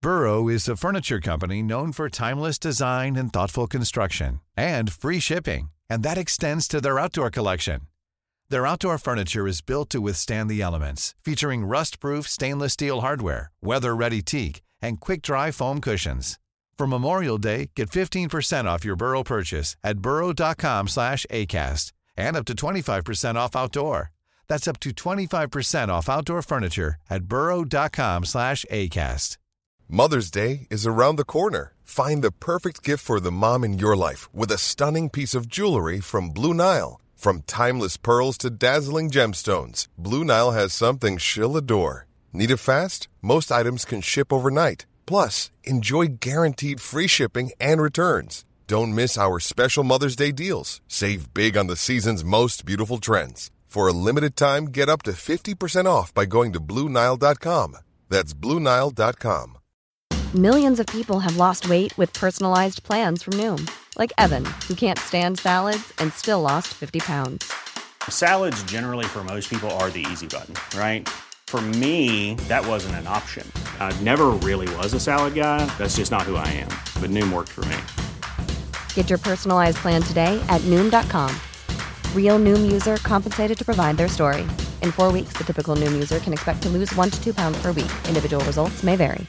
Burrow is a furniture company known for timeless design and thoughtful construction, and free shipping, and that extends to their outdoor collection. Their outdoor furniture is built to withstand the elements, featuring rust-proof stainless steel hardware, weather-ready teak, and quick-dry foam cushions. For Memorial Day, get 15% off your Burrow purchase at burrow.com/ACAST and up to 25% off outdoor. That's up to 25% off outdoor furniture at burrow.com/ACAST. Mother's Day is around the corner. Find the perfect gift for the mom in your life with a stunning piece of jewelry from Blue Nile. From timeless pearls to dazzling gemstones, Blue Nile has something she'll adore. Need it fast? Most items can ship overnight. Plus, enjoy guaranteed free shipping and returns. Don't miss our special Mother's Day deals. Save big on the season's most beautiful trends. For a limited time, get up to 50% off by going to BlueNile.com. That's BlueNile.com. Millions of people have lost weight with personalized plans from Noom. Like Evan, who can't stand salads and still lost 50 pounds. Salads generally for most people are the easy button, right? For me, that wasn't an option. I never really was a salad guy. That's just not who I am. But Noom worked for me. Get your personalized plan today at Noom.com. Real Noom user compensated to provide their story. In 4 weeks, the typical Noom user can expect to lose 1 to 2 pounds per week. Individual results may vary.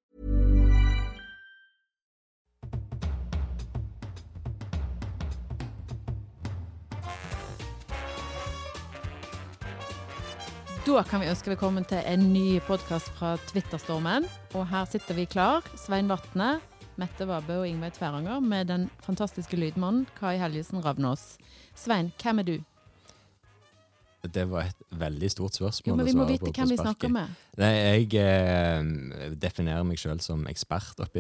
Da kan vi ønske velkommen til en ny podcast fra Twitterstormen. Og her sitter vi klar, Svein Vatne, Mette Vabø og Ingveig Tværanger, med den fantastiske lydmannen Kai Helgesen Ravnås. Svein, hvem er du? Det var et veldig stort spørsmål. Jo, men vi må vite hvem vi snakker med. Nei, jeg definerer meg selv som ekspert oppi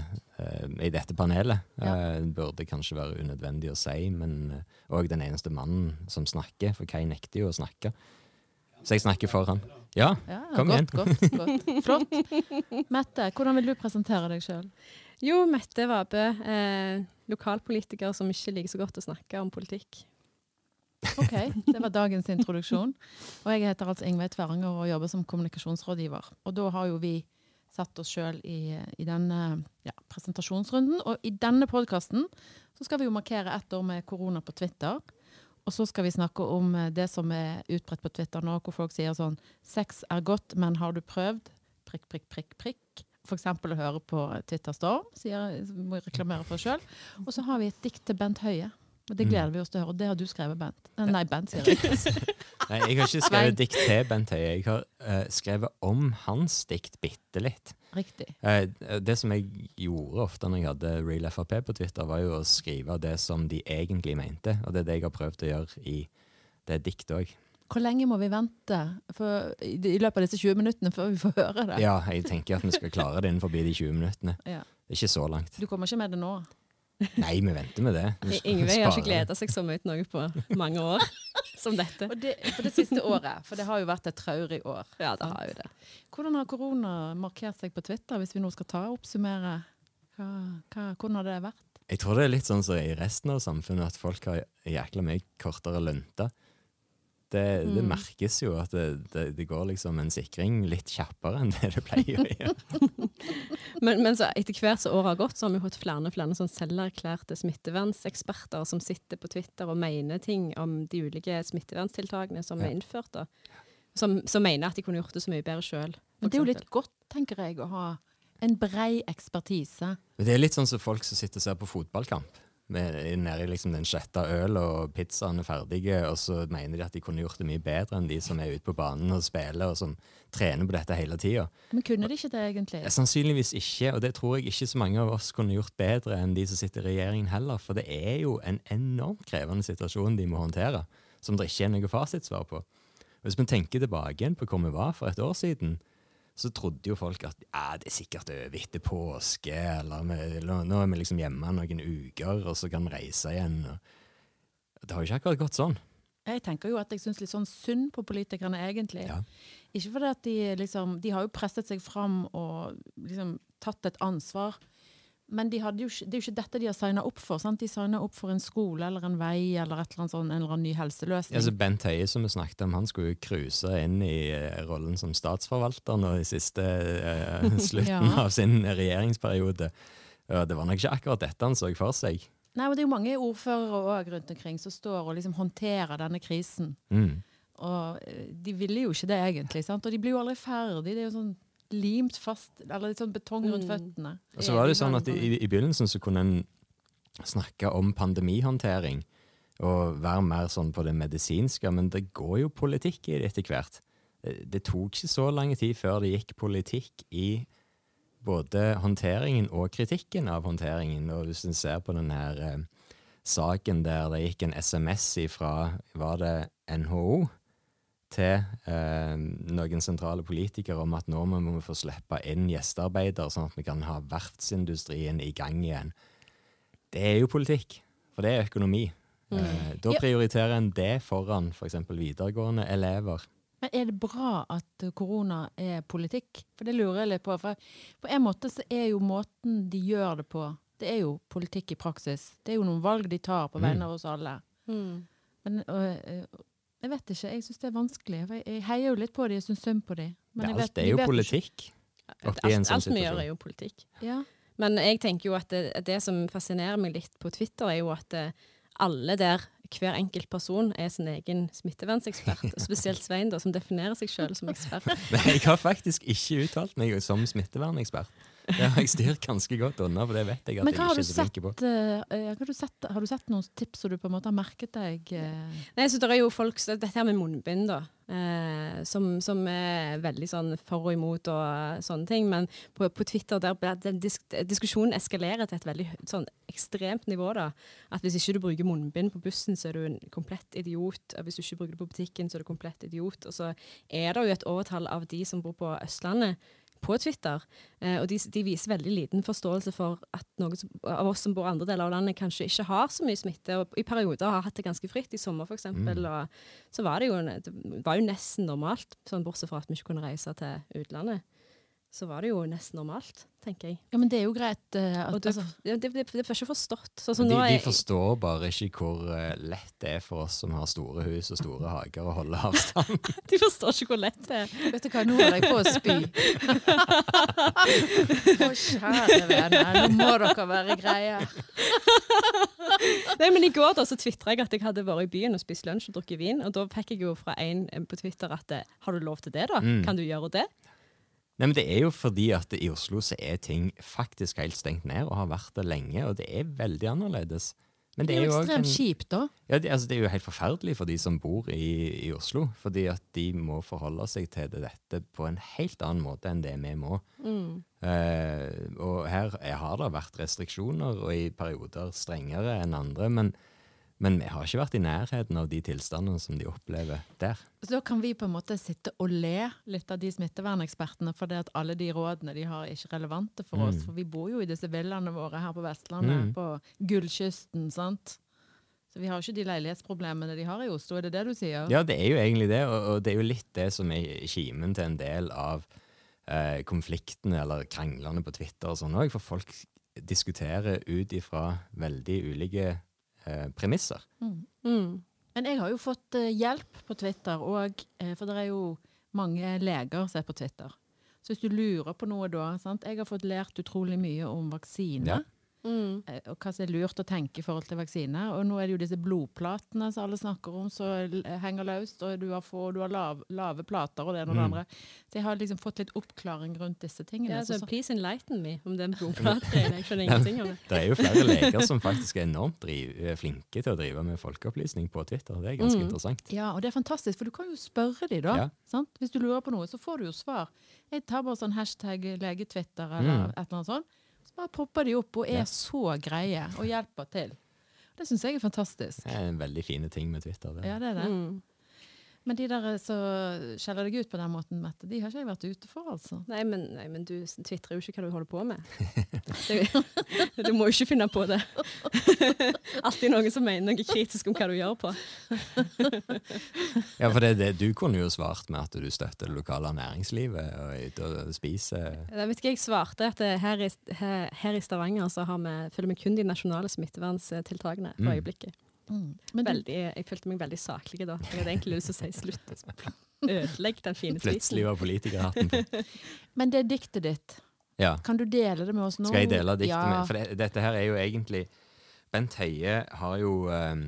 i dette panelet. Ja. Det burde kanskje være unødvendig å si, men også den eneste mannen som snakker, for Kai nekter jo å snakke. Så jeg snakker for han. Ja, kom igjen. Godt. Flott. Mette, hvordan vil du presentere deg selv? Jo, Mette Vabø, lokalpolitiker som ikke liker så godt å snakke om politikk. Ok, det var dagens introduksjon. Og jeg heter altså Ingveig Tværanger og jobber som kommunikasjonsrådgiver. Og da har jo vi satt oss selv i denne presentasjonsrunden. Og i denne podcasten så skal vi jo markere 1 år med korona på Twitter. Og så skal vi snakke om det som er utbredt på Twitter nå, hvor folk sier sånn, sex er godt, men har du prøvd? Prikk. For eksempel å høre på Twitterstorm, må jeg reklamere for selv. Og så har vi et dikt til Bent Høie. Og det gleder vi oss til å høre. Det har du skrevet, Bent. Nei, Bent sier det. Nei, jeg har ikke skrevet dikt til Bent Høie. Jeg har skrevet om hans dikt bitte litt. Riktig. Det som jeg gjorde ofte når jeg hadde Real FRP på Twitter, var jo å skrive det som de egentlig mente. Og det er det jeg har prøvd å gjøre i det diktet også. Hvor lenge må vi vente i løpet av disse 20 minuttene før vi får høre det? Ja, jeg tenker at vi skal klare det innenfor de 20 minuttene. Ja. Det er ikke så langt. Du kommer ikke med det nå? Nei, vi venter med det. Ingveig har ikke gledet seg så mye til noe på mange år som dette. Og på det siste året, for det har jo vært et traurig år. Ja, det har jo det. Hvordan har korona markert seg på Twitter, hvis vi nå skal oppsummere? Hvordan har det vært? Jeg tror det er litt sånn som i resten av samfunnet, at folk har jækla mye kortere lønta. Det merkes jo at det går liksom en sikring litt kjappere enn det pleier å gjøre. men så etter hvert så året har gått, så har vi hatt flere sånn selverklærte smittevernseksperter som sitter på Twitter og mener ting om de ulike smittevernstiltakene som er innført da. Som mener at de kunne gjort det så mye bedre selv. Men det er jo litt godt, tenker jeg, å ha en brei ekspertise. Det er litt sånn som folk som sitter og ser på fotballkamp. Nede i liksom den 6. øl og pizzaen er ferdige, og så mener de at de kunne gjort det mye bedre enn de som er ute på banen og spiller, og som trener på dette hele tiden. Men kunne de ikke det egentlig? Sannsynligvis ikke, og det tror jeg ikke så mange av oss kunne gjort bedre enn de som sitter i regjeringen heller, for det er jo en enormt krevende situasjon de må håndtere, som det ikke er noe fasitsvar på. Hvis vi tenker tilbake igjen på hvor vi var for et år siden, så trodde jo folk at det er sikkert over etter påske, eller nå er vi liksom hjemme noen uker, og så kan vi reise igjen. Det har jo ikke akkurat gått sånn. Jeg tenker jo at jeg synes litt sånn synd på politikerne egentlig. Ja. Ikke fordi at de har jo presset seg fram og liksom tatt et ansvar, Men det er jo ikke dette de har signet opp for, sant? De signet opp for en skole eller en vei eller et eller annet sånn, en eller annen ny helseløsning. Ja, så Bent Høie som vi snakket om, han skulle jo kruse inn i rollen som statsforvalter nå i siste slutten av sin regjeringsperiode. Ja, det var nok ikke akkurat dette han så for seg. Nei, men det er jo mange ordførere også rundt omkring som står og liksom håndterer denne krisen. Og de ville jo ikke det egentlig, sant? Og de blir jo aldri ferdig, det er jo sånn limt fast, eller litt sånn betong rundt føttene. Og så var det sånn at i begynnelsen så kunne en snakke om pandemihåndtering og være mer sånn på det medisinske, men det går jo politikk i det etter hvert. Det tok ikke så lang tid før det gikk politikk i både håndteringen og kritikken av håndteringen. Og hvis en ser på den her saken der det gikk en SMS fra, var det NHO, til noen sentrale politikere om at nå må vi få slippe inn gjestearbeidere, sånn at vi kan ha verftsindustrien i gang igjen. Det er jo politikk, for det er økonomi. Da prioriterer en det foran for eksempel videregående elever. Men er det bra at korona er politikk? For det lurer jeg litt på. For på en måte så er jo måten de gjør det på, det er jo politikk i praksis. Det er jo noen valg de tar på vegne av oss alle. Men jeg vet ikke, jeg synes det er vanskelig. Jeg heier jo litt på det, jeg synes synd på det. Men det er jo politikk. Alt vi gjør er jo politikk. Ja. Men jeg tenker jo at det som fascinerer meg litt på Twitter er jo at alle der, hver enkelt person er sin egen smittevernsekspert, spesielt Svein da, som definerer seg selv som ekspert. Men jeg har faktisk ikke uttalt meg som smittevernekspert. Det har jeg styrt ganske godt unna, for det vet jeg at jeg ikke er så flink på. Har du sett noen tips som du på en måte har merket deg? Nei, så det er jo folk, dette her med munnbind da, som er veldig sånn for og imot og sånne ting, men på Twitter der diskusjonen eskalerer til et veldig sånn ekstremt nivå da, at hvis ikke du bruker munnbind på bussen, så er du en komplett idiot, hvis du ikke bruker det på butikken, så er du komplett idiot, og så er det jo et overtall av de som bor på Østlandet, på Twitter, og de viser veldig liten forståelse for at noen av oss som bor i andre deler av landet kanskje ikke har så mye smitte, og i perioder har hatt det ganske fritt, i sommer for eksempel, og så var det jo nesten normalt, sånn bortsett fra at vi ikke kunne reise til utlandet. Så var det jo nesten normalt, tenker jeg. Ja, men det er jo greit. Det er ikke forstått. De forstår bare ikke hvor lett det er for oss som har store hus og store hager å holde avstand. De forstår ikke hvor lett det er. Vet du hva, nå er jeg på å spy. Kjære venner, nå må dere være greier. Nei, men i går da, så twittret jeg at jeg hadde vært i byen og spist lunsj og drukket vin, og da fikk jeg jo fra en på Twitter at har du lov til det da? Kan du gjøre det? Nei, men det er jo fordi at i Oslo så er ting faktisk helt stengt ned og har vært det lenge, og det er veldig annerledes. Men det er jo ekstremt kjipt da. Ja, det er jo helt forferdelig for de som bor i Oslo, fordi at de må forholde seg til dette på en helt annen måte enn det vi må. Og her har det vært restriksjoner, og i perioder strengere enn andre, men vi har ikke vært i nærheten av de tilstandene som de opplever der. Så da kan vi på en måte sitte og le litt av de smittevernekspertene, for det at alle de rådene de har er ikke relevante for oss, for vi bor jo i disse villaene våre her på Vestlandet, på Gullkysten, sant? Så vi har ikke de leilighetsproblemene de har i Oslo, er det det du sier? Ja, det er jo egentlig det, og det er jo litt det som er kimen til en del av konfliktene eller kranglene på Twitter og sånn også, for folk diskuterer ut ifra veldig ulike premisser. Men jeg har jo fått hjelp på Twitter, for det er jo mange leger som er på Twitter. Så hvis du lurer på noe da, sant? Jeg har fått lært utrolig mye om vaksine, og hva som er lurt å tenke i forhold til vaksine. Og nå er det jo disse blodplatene som alle snakker om, som henger løst, og du har lave plater og det ene og det andre. Så jeg har liksom fått litt oppklaring rundt disse tingene. Ja, så please enlighten me om den blodplater. Jeg skjønner ingenting om det. Det er jo flere leger som faktisk er enormt flinke til å drive med folkeopplysning på Twitter. Det er ganske interessant. Ja, og det er fantastisk, for du kan jo spørre de da. Sant? Hvis du lurer på noe, så får du jo svar. Jeg tar bare sånn hashtag legetwitter eller et eller annet sånt. Så bare popper de opp og er så greie og hjelper til. Det synes jeg er fantastisk. Det er en veldig fine ting med Twitter. Det. Ja, det er det. Men de der så skjeller deg ut på den måten, Mette, de har ikke jeg vært ute for, altså. Nei, men du twittrer jo ikke hva du holder på med. Du må jo ikke finne på det. Alltid noen som mener noe kritisk om hva du gjør på. Ja, for det du kunne jo svart med at du støtter det lokale næringslivet og er ute og spiser. Jeg vet ikke, jeg svarte at her i Stavanger så følger vi kun de nasjonale smittevernstiltakene for øyeblikket. Jeg følte meg veldig saklig da. Jeg hadde egentlig lyst til å si slutt. Ødelegg den fine spisen. Plutselig var politikerhatten på. Men det diktet ditt, kan du dele det med oss nå? Skal jeg dele diktet med? For dette her er jo egentlig, Bent Høie har jo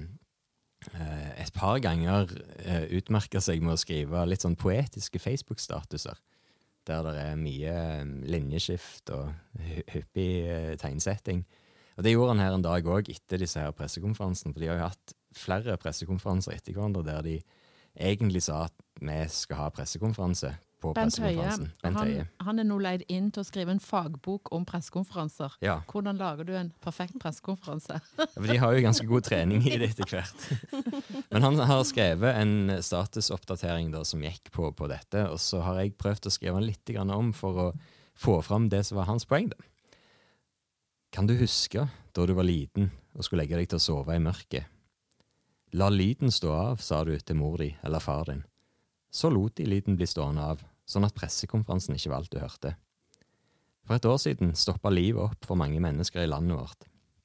et par ganger utmerket seg med å skrive litt sånn poetiske Facebook-statuser, der det er mye linjeskift og hyppig tegnsetting. Og det gjorde han her en dag også etter disse her pressekonferansene, for de har jo hatt flere pressekonferanser etter hverandre der de egentlig sa at vi skal ha pressekonferanse på pressekonferansen. Bent Høie. Han er nå leid inn til å skrive en fagbok om pressekonferanser. Ja. Hvordan lager du en perfekt pressekonferanse? For de har jo ganske god trening i det etter hvert. Men han har skrevet en statusoppdatering da, som gikk på dette, og så har jeg prøvd å skrive litt grann om for å få fram det som var hans poeng da. Kan du huske da du var liten og skulle legge deg til å sove i mørket? La lyden stå av, sa du til mor di eller far din. Så lot de lyden bli stående av, sånn at pressekonferansen ikke var alt du hørte. For et år siden stoppet livet opp for mange mennesker i landet vårt.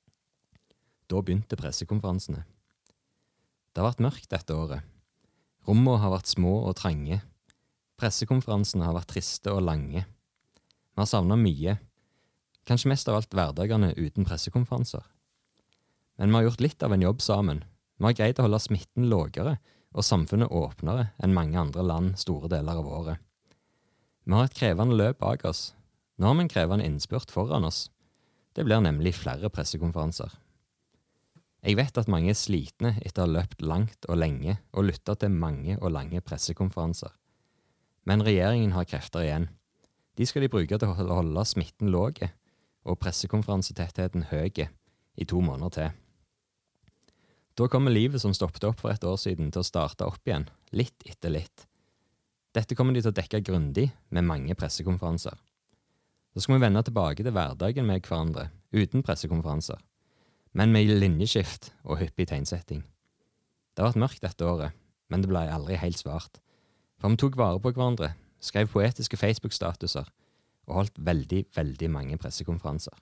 Da begynte pressekonferansene. Det har vært mørkt dette året. Rommene har vært små og trange. Pressekonferansene har vært triste og lange. Vi har savnet mye. Kanskje mest av alt hverdagene uten pressekonferanser. Men vi har gjort litt av en jobb sammen. Vi har greid å holde smitten lavere og samfunnet åpnere enn mange andre land store deler av året. Vi har et krevende løp bak oss. Nå har vi en krevende innspurt foran oss. Det blir nemlig flere pressekonferanser. Jeg vet at mange er slitne etter å ha løpt langt og lenge og lyttet til mange og lange pressekonferanser. Men regjeringen har krefter igjen. De skal de bruke til å holde smitten lave og pressekonferansetettheten høye i 2 måneder til. Da kommer livet som stoppet opp for et år siden til å starte opp igjen, litt etter litt. Dette kommer de til å dekke grundig med mange pressekonferanser. Så skal vi vende tilbake til hverdagen med hverandre, uten pressekonferanser, men med linjeskift og hyppig tegnsetting. Det har vært mørkt dette året, men det ble aldri helt svart. For vi tok vare på hverandre, skrev poetiske Facebook-statuser, og holdt veldig, veldig mange pressekonferanser.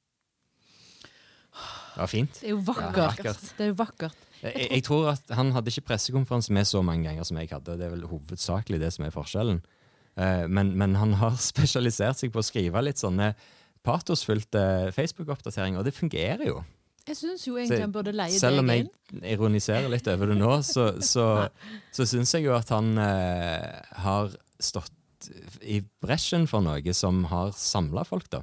Det var fint. Det er jo vakkert. Ja, det er jo vakkert. Jeg tror at han hadde ikke pressekonferanse med så mange ganger som jeg hadde. Det er vel hovedsakelig det som er forskjellen. Men han har spesialisert seg på å skrive litt sånne patosfylte Facebook-oppdateringer, og det fungerer jo. Jeg synes jo egentlig han burde leie deg inn. Selv om jeg ironiserer litt over det nå, så synes jeg jo at han har stått i bresjen for noe som har samlet folk da.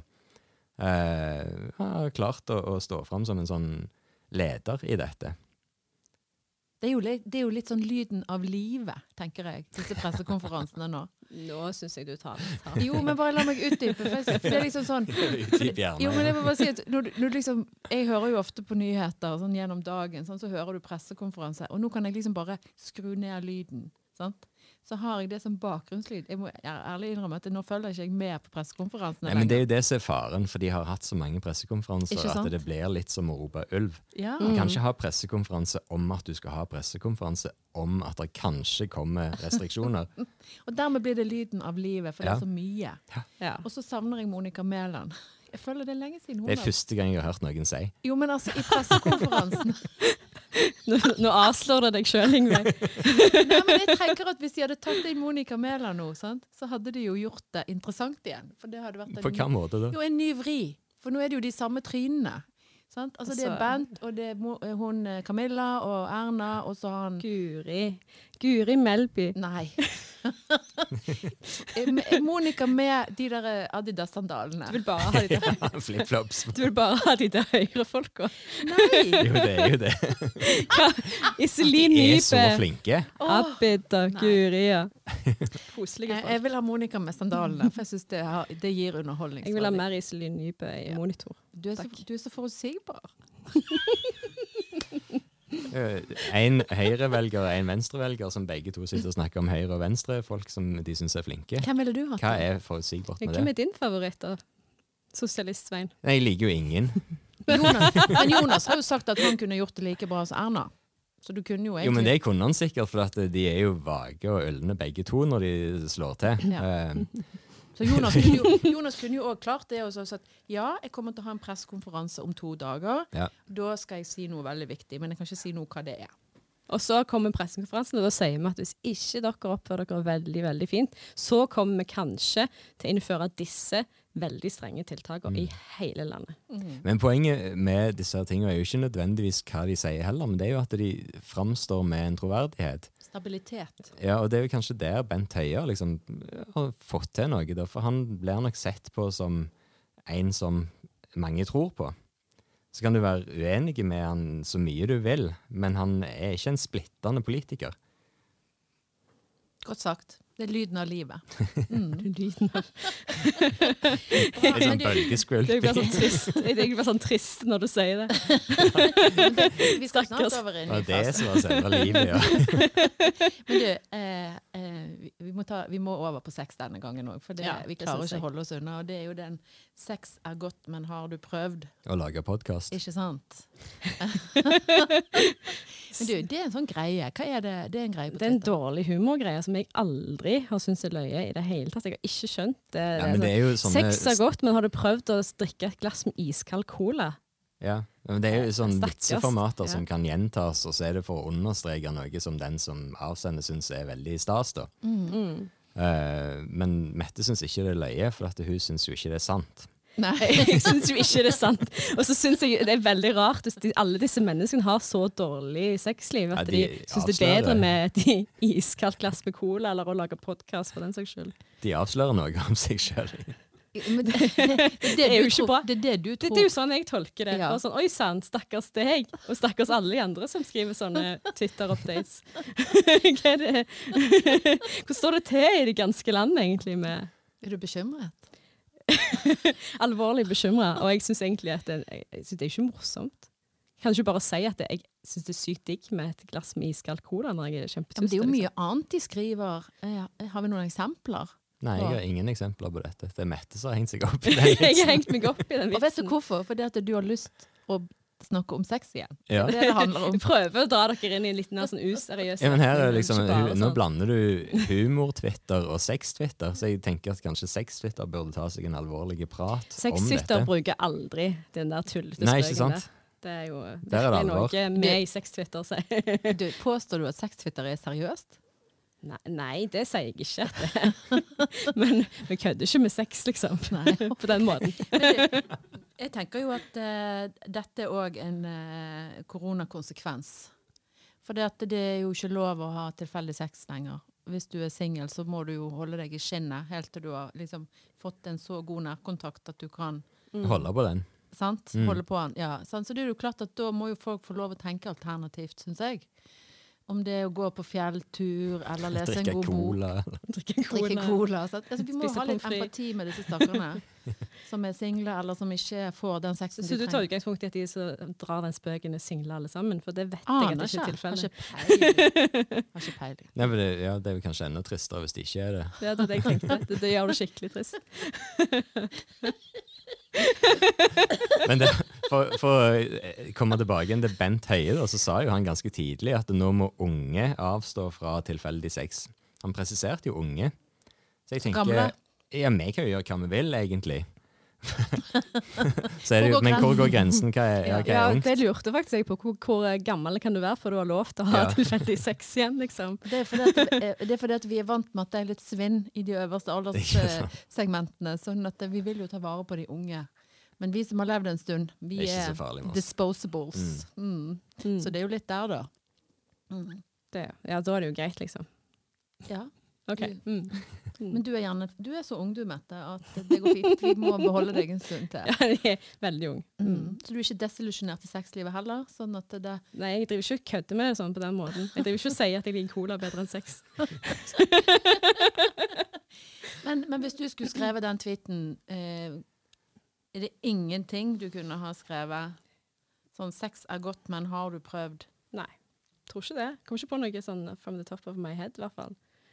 Har klart å stå frem som en sånn leder i dette. Det er jo litt sånn lyden av livet, tenker jeg, disse pressekonferansene nå. Nå synes jeg du tar. Jo, men bare la meg utdype, for det er liksom sånn... Jo, men jeg må bare si at når liksom, jeg hører jo ofte på nyheter sånn gjennom dagen, sånn, så hører du pressekonferanse, og nå kan jeg liksom bare skru ned lyden, sant? Så har jeg det som bakgrunnslyd. Jeg må ærlig innrømme at nå følger ikke jeg med på pressekonferansene. Nei, men det er jo det som er faren, for de har hatt så mange pressekonferanser at det blir litt som å rope ulv. Ja. Du kan ikke ha pressekonferanse om at du skal ha pressekonferanse om at det kanskje kommer restriksjoner. Og dermed blir det lyden av livet, for det er så mye. Ja. Og så savner jeg Monica Mæland. Jeg føler det er lenge siden hun Det er første gang jeg har hørt noen si. Jo, men altså, i pressekonferansen... Nå avslår det deg selv, Ingrid. Nei, men jeg tenker at hvis de hadde tatt inn Monica Mæland nå, sant, så hadde de jo gjort det interessant igjen. For det hadde vært På hva måte da? Jo, en ny vri. For nå er det jo de samme trynene. Sant? Altså det er Bent, og det er hun Camilla og Erna, og så har han... Guri Melby. Nei. Monica med de der Adidas-sandalene. Du vil bare ha de der Flip-flops. Du vil bare ha de der høyrefolka. Nei. Jo, det er jo det. Iselin De er Nybe. så flinke. Abid og Guri, ja. Koselige folk. Jeg vil ha Monica med sandalene, for jeg synes det gir underholdning. Jeg vil ha mer Iselin Nybe i monitor. Du er så forutsigbar. En høyrevelger og en venstrevelger, som begge to sitter og snakker om høyre og venstre, folk som de synes er flinke. Hvem ville du hatt? Hva er forutsigbart med det? Hvem er din favoritt da? Sosialist Svein? Nei, jeg liker jo ingen. Men Jonas har jo sagt at han kunne gjort det like bra som Erna. Så du kunne jo egentlig... Jo, men det kunne han sikkert, for at de er jo vage og ølende begge to når de slår til. Ja. Så Jonas kunne jo også klart det og så sagt, ja, jeg kommer til å ha en pressekonferanse om 2 dager. Ja. Da skal jeg si noe veldig viktig, men jeg kan ikke si noe hva det er. Og så kommer pressekonferansen, og da sier vi at hvis ikke dere oppfører dere veldig, veldig fint, så kommer vi kanskje til å innføre disse veldig strenge tiltakene i hele landet. Men poenget med disse tingene er jo ikke nødvendigvis hva de sier heller, men det er jo at de framstår med en troverdighet. Stabilitet. Ja, og det er jo kanskje der Bent Høie liksom har fått til noe, da, for han blir nok sett på som en som mange tror på. Så kan du være uenig med han så mye du vil, men han er ikke en splittende politiker. Godt sagt. Det er lyden av livet. Lyden av... Det er sånn bølgeskvulp. Det blir sånn trist. Det blir sånn trist når du sier det. Vi skal snart over inn i det er som var selve livet, ja. Men du, vi må over på sex denne gangen også, for vi klarer ikke å holde oss unna. Og det er jo den, sex er godt, men har du prøvd? Å lage podcast. Ikke sant? Men du, det er en sånn greie. Hva er det? Det er en greie på Twitter. Det er en dårlig humorgreie som jeg aldri har syntes er løye i det hele tatt. Jeg har ikke skjønt det. Ja, men det er jo sånne... Sex er godt, men har du prøvd å drikke et glass med iskald cola? Ja, men det er jo sånne vitseformater som kan gjentas, og så er det for å understreke noe som den som avsender synes er veldig stas da. Men Mette synes ikke det er løye, for at hun synes jo ikke det er sant. Nei, jeg synes jo ikke det er sant. Og så synes jeg det er veldig rart hvis alle disse menneskene har så dårlig sexliv at de synes det er bedre med et iskaldt glass med cola eller å lage podcast for den saks skyld. De avslører noe om seg selv. Men det er jo ikke bra. Det er det du tror. Det er jo sånn jeg tolker det. Ja. Sånn, oi sann, stakkars deg, og stakkars alle de andre som skriver sånne Twitter-updates. Hva er det? Hvordan står det til i det ganske landet egentlig med... Er du bekymret? Alvorlig bekymret, og jeg synes egentlig at jeg synes det er ikke morsomt. Kan du ikke bare si at jeg synes det er sykt digg med et glass med iskald cola når jeg er kjempetyst? Men det er jo mye annet de skriver. Har vi noen eksempler? Nei, jeg har ingen eksempler på dette. Det er Mette som har hengt seg opp i den vitsen. Jeg har hengt meg opp i den vitsen. Og vet du hvorfor? Fordi at du har lyst å snakke om sex igjen. Ja. Det er det handler om. Vi prøver å dra dere inn i en liten sånn useriøs... Ja, men her er liksom, nå blander du humor-Twitter og sex-Twitter, så jeg tenker at kanskje sex-Twitter burde ta seg en alvorlig prat om dette. Sex-Twitter bruker aldri den der tullete spøken. Nei, ikke sant? Der. Det er jo det noe med i sex-Twitter. Påstår du at sex-Twitter er seriøst? Nei, det sier jeg ikke. Men vi kødder ikke med sex, liksom. Nei. På den måten. Jeg tenker jo at dette er også en koronakonsekvens. For det er jo ikke lov å ha tilfeldig sex lenger. Hvis du er single, så må du jo holde deg i skinnet helt til du har liksom fått en så god nærkontakt at du kan... Holde på den. Sant? Holde på den, ja. Sant? Så det er jo klart at da må jo folk få lov å tenke alternativt, synes jeg. Om det er å gå på fjelltur, eller lese en god bok. Drikke cola. Altså, vi må ha litt empati med disse stakerne som er single, eller som ikke får den sexen de trenger. Så du tar utgangspunkt i at de så drar den spøken er single alle sammen? For det vet jeg at det ikke er tilfellet. Har ikke peiling. Nei, men det er jo kanskje enda tristere hvis det ikke er det. Ja, det er det jeg tenkte. Det gjør det skikkelig trist. Men det, for å komme tilbake igjen til Bent Høie, da, så sa jo han ganske tidlig at nå må unge avstå fra tilfeldig sex. Han presiserte jo unge. Så jeg tenker, gamle? Ja, vi kan jo gjøre hva vi vil, egentlig. Så er det jo, men hvor går grensen? Hva er ungt? Det lurte faktisk jeg på. Hvor gammel kan du være for du har lov til å ha tilfeldig sex igjen, liksom? Det er fordi at vi er vant med at det er litt svinn i de øverste alderssegmentene, sånn at vi vil jo ta vare på de unge. Men vi som har levd en stund, vi er disposables. Så det er jo litt der da. Ja, da er det jo greit, liksom. Ja. Ok. Men du er så ung du, Mette, at det går fint. Vi må beholde deg en stund til. Ja, jeg er veldig ung. Så du er ikke desillusjonert i sexlivet heller? Sånn at det... Nei, jeg driver ikke kødde med det sånn på den måten. Jeg driver ikke å si at jeg liker cola bedre enn sex. Men hvis du skulle skrevet den tweeten, er det ingenting du kunne ha skrevet? Sånn, sex er godt, men har du prøvd? Nei. Tror ikke det. Kommer ikke på noe sånn from the top of my head, I hvert fall.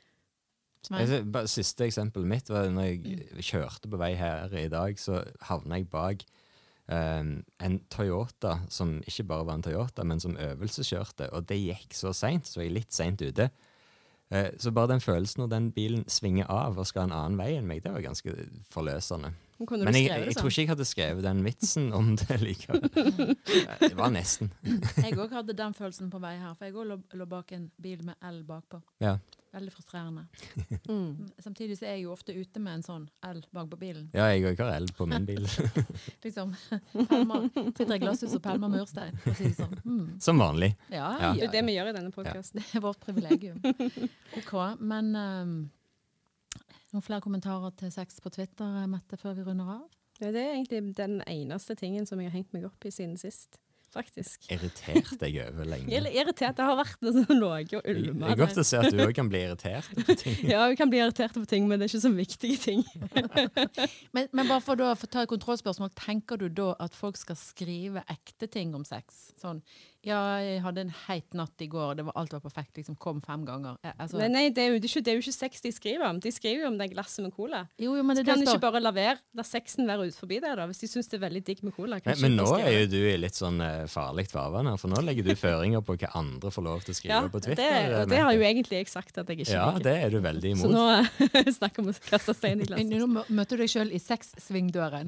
Siste eksempelet mitt var når jeg kjørte på vei her I dag, så havnet jeg bak en Toyota, som ikke bare var en Toyota, men som øvelseskjørte, og det gikk så sent, så jeg litt sent ute. Så bare den følelsen når den bilen svinger av og skal en annen vei enn meg, det var ganske forløsende. Men jeg tror ikke jeg hadde skrevet den vitsen om det likevel. Det var nesten. Jeg også hadde den følelsen på vei her, for jeg også lå bak en bil med L bakpå. Ja. Veldig frustrerende. Samtidig så er jeg jo ofte ute med en sånn L bak på bilen. Ja, jeg har L på min bil. Liksom, sitter I glasshus og pelmer murstein, for å si det sånn. Som vanlig. Ja. Det det vi gjør I denne podcasten. Det vårt privilegium. Ok, men noen flere kommentarer til sex på Twitter, Mette, før vi runder av? Ja, det egentlig den eneste tingen som jeg har hengt meg opp I siden sist. Faktisk. Irritert jeg over lenge. Jeg irritert, det har vært noe og ulme. Det godt å se at du også kan bli irritert på ting. Ja, vi kan bli irritert på ting, men det ikke så viktige ting. men bare for å ta et kontrollspørsmål, tenker du da at folk skal skrive ekte ting om sex? Sånn, ja, jeg hadde en heit natt I går, alt var perfekt, liksom kom 5 ganger. Altså. Nei, det er jo ikke sex de skriver om. De skriver jo om det glasset med cola. Jo, men det kan de ikke bare la sexen være ut forbi det da, hvis de synes det veldig digg med cola. Men nå jo du I litt sånn farligt farvann her, for nå legger du føringer på hva andre får lov til å skrive på Twitter. Det har jo egentlig jeg sagt at jeg ikke liker. Ja, det du veldig imot. Så nå snakker vi om å kaste stein I glasset. Nå møter du deg selv I sexsvingdøren.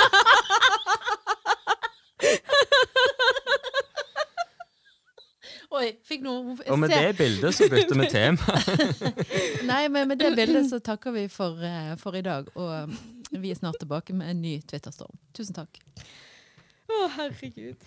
Oi, fikk noe... Og med det bildet så bytter vi tema. Nei, men med det bildet så takker vi for I dag, og vi snart tilbake med en ny Twitterstorm. Tusen takk. Herregud.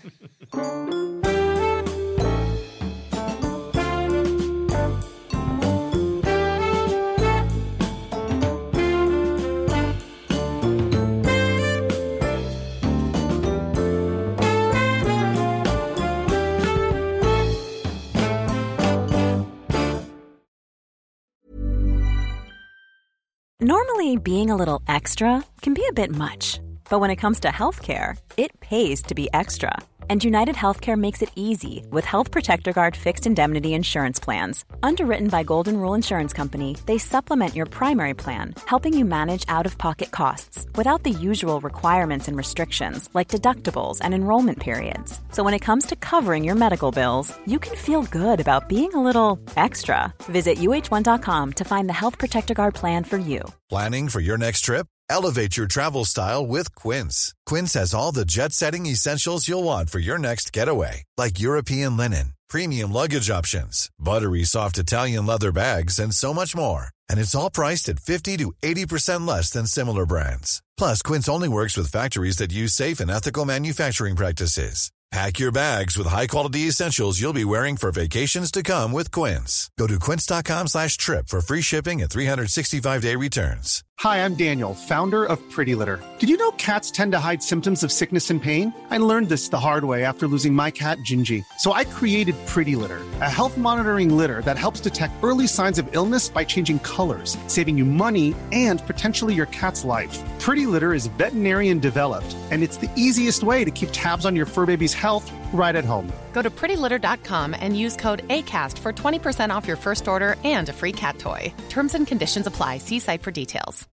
Normally, being a little extra can be a bit much. But when it comes to healthcare, it pays to be extra. And United Healthcare makes it easy with Health Protector Guard fixed indemnity insurance plans. Underwritten by Golden Rule Insurance Company, they supplement your primary plan, helping you manage out-of-pocket costs without the usual requirements and restrictions like deductibles and enrollment periods. So when it comes to covering your medical bills, you can feel good about being a little extra. Visit uh1.com to find the Health Protector Guard plan for you. Planning for your next trip? Elevate your travel style with Quince. Quince has all the jet-setting essentials you'll want for your next getaway, like European linen, premium luggage options, buttery soft Italian leather bags, and so much more. And it's all priced at 50 to 80% less than similar brands. Plus, Quince only works with factories that use safe and ethical manufacturing practices. Pack your bags with high-quality essentials you'll be wearing for vacations to come with Quince. Go to quince.com/trip for free shipping and 365-day returns. Hi, I'm Daniel, founder of Pretty Litter. Did you know cats tend to hide symptoms of sickness and pain? I learned this the hard way after losing my cat, Gingy. So I created Pretty Litter, a health monitoring litter that helps detect early signs of illness by changing colors, saving you money and potentially your cat's life. Pretty Litter is veterinarian developed, and it's the easiest way to keep tabs on your fur baby's health right at home. Go to prettylitter.com and use code ACAST for 20% off your first order and a free cat toy. Terms and conditions apply. See site for details.